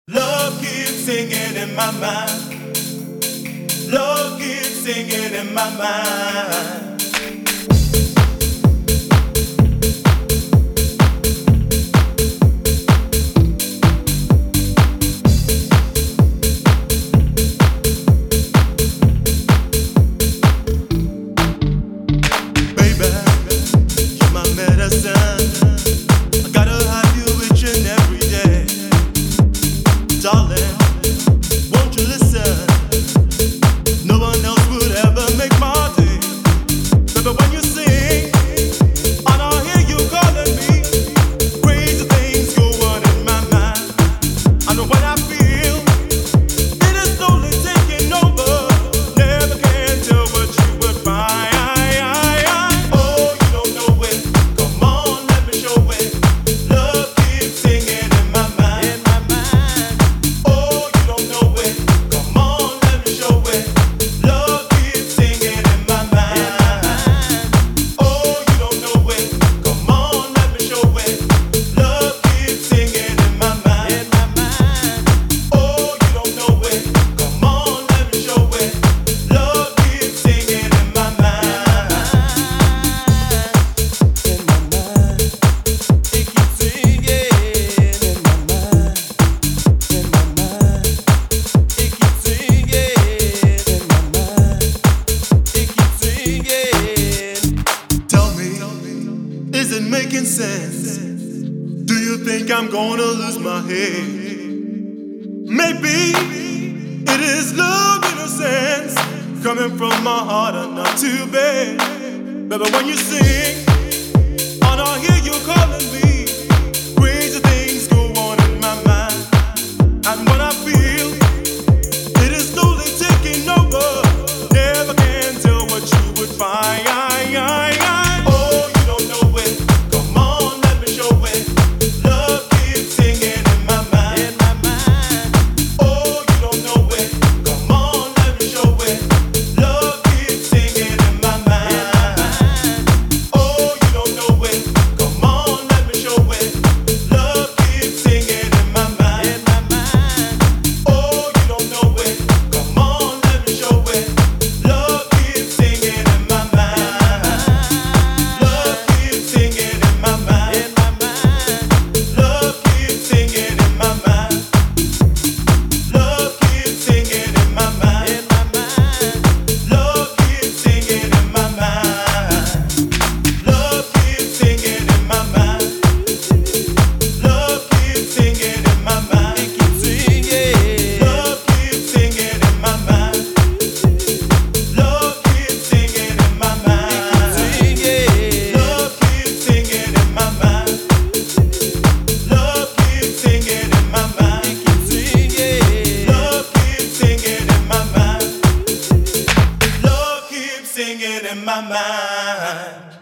Love keeps singing in my mind. Love keeps singing in my mind. Baby, you're my medicine. I gotta have you each and every day. Darling, won't you listen? No one else would ever make my day. Baby, when you sing, and I hear you calling me, crazy things go on in my mind. I know what I feel, it is slowly taking over. Never can tell what you would find. Oh, you don't know it. Come on, let me show it. Love keeps singing in my mind. Oh, you don't know it. Come on, let me show it. Love keeps singing in my mind. Oh, you don't know it. Come on, let me show it. Love keeps singing in my mind. Oh, you don't know it. Come on, let me show it. Love keeps singing in my mind. It keeps singing in my mind. It keeps singing in my mind. It keeps singing. Tell me, is it making sense? Do you think I'm gonna lose my head? Maybe it is love in a sense, coming from my heart and not too bad. Baby, when you sing, and I hear you calling me, crazy things go on in my mind. And when I feel it is slowly taking over, never can tell what you would find. Oh, you don't know it. Come on, let me show it. Love keeps singing in my mind. Oh, you don't know it. Come on, let me show it. Love keeps singing in my mind. Oh, you don't know it. Come on, let me show it. Love keeps singing in my mind. Oh, you don't know it. Come on, let me show it. Love keeps singing in my mind. Love keeps singing in my mind. Love keeps singing in my mind. Love keeps singing in my mind. Love keeps singing in my mind. Love keeps singing in my mind. Love keeps singing in my mind. It keeps singing. Love keeps singing in my mind. Love keeps singing in my mind. Love keeps singing in my mind. Love keeps singing in my mind. Love keeps singing in my mind. Love keeps singing in my mind.